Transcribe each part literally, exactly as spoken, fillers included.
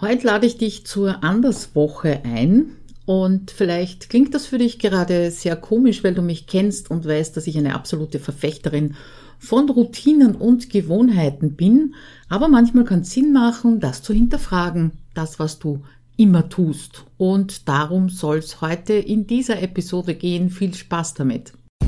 Heute lade ich dich zur Anderswoche ein und vielleicht klingt das für dich gerade sehr komisch, weil du mich kennst und weißt, dass ich eine absolute Verfechterin von Routinen und Gewohnheiten bin, aber manchmal kann es Sinn machen, das zu hinterfragen, das, was du immer tust. Und darum soll es heute in dieser Episode gehen. Viel Spaß damit!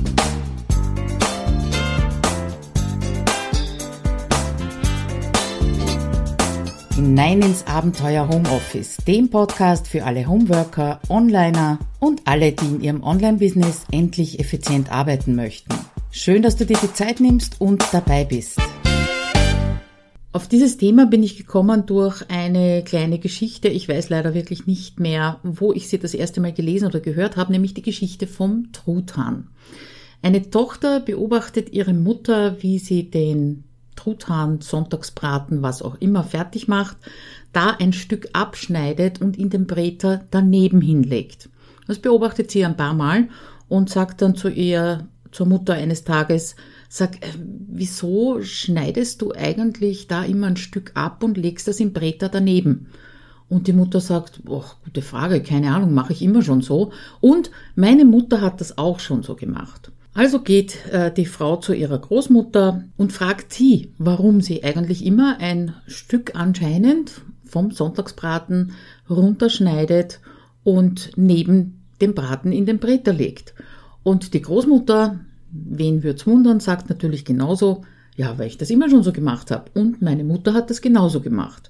Hinein ins Abenteuer Homeoffice, dem Podcast für alle Homeworker, Onliner und alle, die in ihrem Online-Business endlich effizient arbeiten möchten. Schön, dass du dir die Zeit nimmst und dabei bist. Auf dieses Thema bin ich gekommen durch eine kleine Geschichte. Ich weiß leider wirklich nicht mehr, wo ich sie das erste Mal gelesen oder gehört habe, nämlich die Geschichte vom Truthahn. Eine Tochter beobachtet ihre Mutter, wie sie den Truthahn, Sonntagsbraten, was auch immer, fertig macht, da ein Stück abschneidet und in den Bräter daneben hinlegt. Das beobachtet sie ein paar Mal und sagt dann zu ihr, zur Mutter eines Tages, sag, wieso schneidest du eigentlich da immer ein Stück ab und legst das im Bräter daneben? Und die Mutter sagt, oh, gute Frage, keine Ahnung, mache ich immer schon so. Und meine Mutter hat das auch schon so gemacht. Also geht äh, die Frau zu ihrer Großmutter und fragt sie, warum sie eigentlich immer ein Stück anscheinend vom Sonntagsbraten runterschneidet und neben dem Braten in den Bräter legt. Und die Großmutter, wen würd's wundern, sagt natürlich genauso, ja, weil ich das immer schon so gemacht habe. Und meine Mutter hat das genauso gemacht.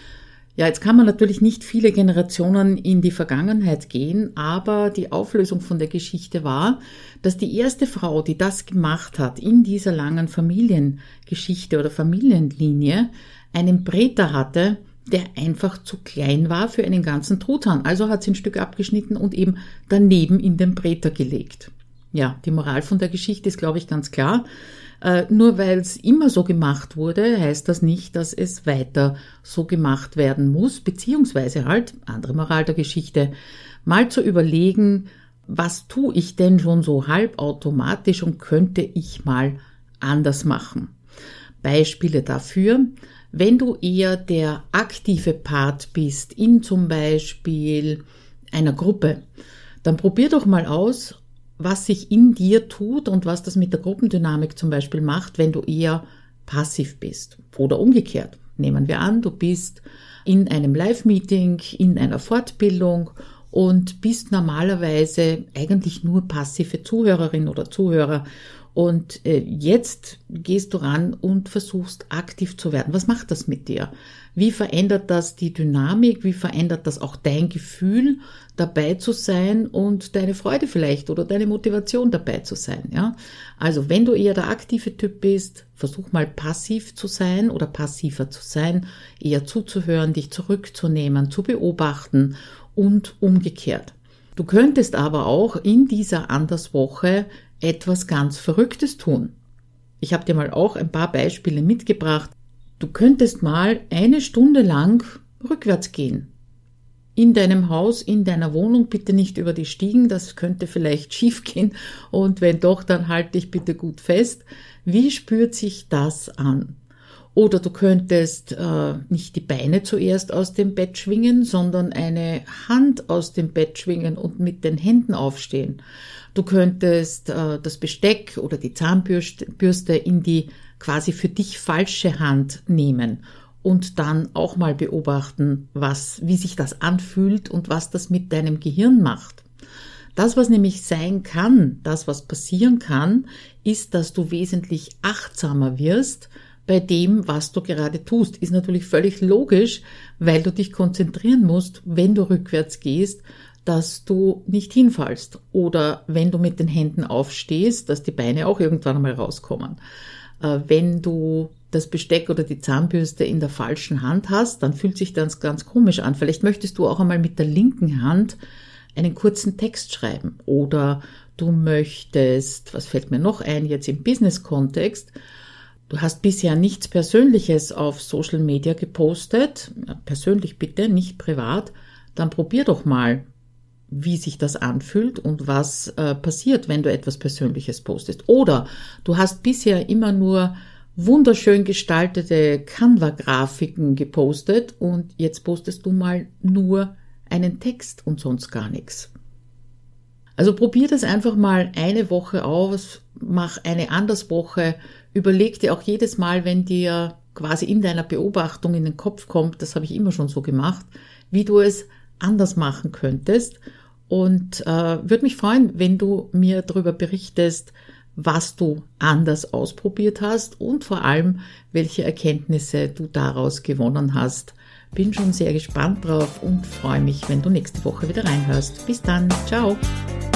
Ja, jetzt kann man natürlich nicht viele Generationen in die Vergangenheit gehen, aber die Auflösung von der Geschichte war, dass die erste Frau, die das gemacht hat in dieser langen Familiengeschichte oder Familienlinie, einen Bräter hatte, der einfach zu klein war für einen ganzen Truthahn. Also hat sie ein Stück abgeschnitten und eben daneben in den Bräter gelegt. Ja, die Moral von der Geschichte ist, glaube ich, ganz klar. Äh, nur weil es immer so gemacht wurde, heißt das nicht, dass es weiter so gemacht werden muss, beziehungsweise halt, andere Moral der Geschichte, mal zu überlegen, was tue ich denn schon so halbautomatisch und könnte ich mal anders machen. Beispiele dafür, wenn du eher der aktive Part bist in zum Beispiel einer Gruppe, dann probier doch mal aus, was sich in dir tut und was das mit der Gruppendynamik zum Beispiel macht, wenn du eher passiv bist. Oder umgekehrt. Nehmen wir an, du bist in einem Live-Meeting, in einer Fortbildung und bist normalerweise eigentlich nur passive Zuhörerin oder Zuhörer. Und äh, jetzt gehst du ran und versuchst aktiv zu werden. Was macht das mit dir? Wie verändert das die Dynamik? Wie verändert das auch dein Gefühl, dabei zu sein und deine Freude vielleicht oder deine Motivation dabei zu sein? Ja? Also wenn du eher der aktive Typ bist, versuch mal passiv zu sein oder passiver zu sein, eher zuzuhören, dich zurückzunehmen, zu beobachten und umgekehrt. Du könntest aber auch in dieser Anderswoche etwas ganz Verrücktes tun. Ich habe dir mal auch ein paar Beispiele mitgebracht. Du könntest mal eine Stunde lang rückwärts gehen. In deinem Haus, in deiner Wohnung, bitte nicht über die Stiegen, das könnte vielleicht schief gehen und wenn doch, dann halt dich bitte gut fest. Wie spürt sich das an? Oder du könntest äh, nicht die Beine zuerst aus dem Bett schwingen, sondern eine Hand aus dem Bett schwingen und mit den Händen aufstehen. Du könntest äh, das Besteck oder die Zahnbürste in die quasi für dich falsche Hand nehmen und dann auch mal beobachten, was, wie sich das anfühlt und was das mit deinem Gehirn macht. Das, was nämlich sein kann, das, was passieren kann, ist, dass du wesentlich achtsamer wirst bei dem, was du gerade tust. Ist natürlich völlig logisch, weil du dich konzentrieren musst, wenn du rückwärts gehst, dass du nicht hinfallst. Oder wenn du mit den Händen aufstehst, dass die Beine auch irgendwann einmal rauskommen. Äh, wenn du das Besteck oder die Zahnbürste in der falschen Hand hast, dann fühlt sich das ganz komisch an. Vielleicht möchtest du auch einmal mit der linken Hand einen kurzen Text schreiben. Oder du möchtest, was fällt mir noch ein, jetzt im Business-Kontext, du hast bisher nichts Persönliches auf Social Media gepostet, persönlich bitte, nicht privat, dann probier doch mal, wie sich das anfühlt und was äh, passiert, wenn du etwas Persönliches postest. Oder du hast bisher immer nur wunderschön gestaltete Canva-Grafiken gepostet und jetzt postest du mal nur einen Text und sonst gar nichts. Also probier das einfach mal eine Woche aus, mach eine Anderswoche, überleg dir auch jedes Mal, wenn dir quasi in deiner Beobachtung in den Kopf kommt, das habe ich immer schon so gemacht, wie du es anders machen könntest. Und äh, würde mich freuen, wenn du mir darüber berichtest, was du anders ausprobiert hast und vor allem, welche Erkenntnisse du daraus gewonnen hast. Bin schon sehr gespannt drauf und freue mich, wenn du nächste Woche wieder reinhörst. Bis dann, ciao!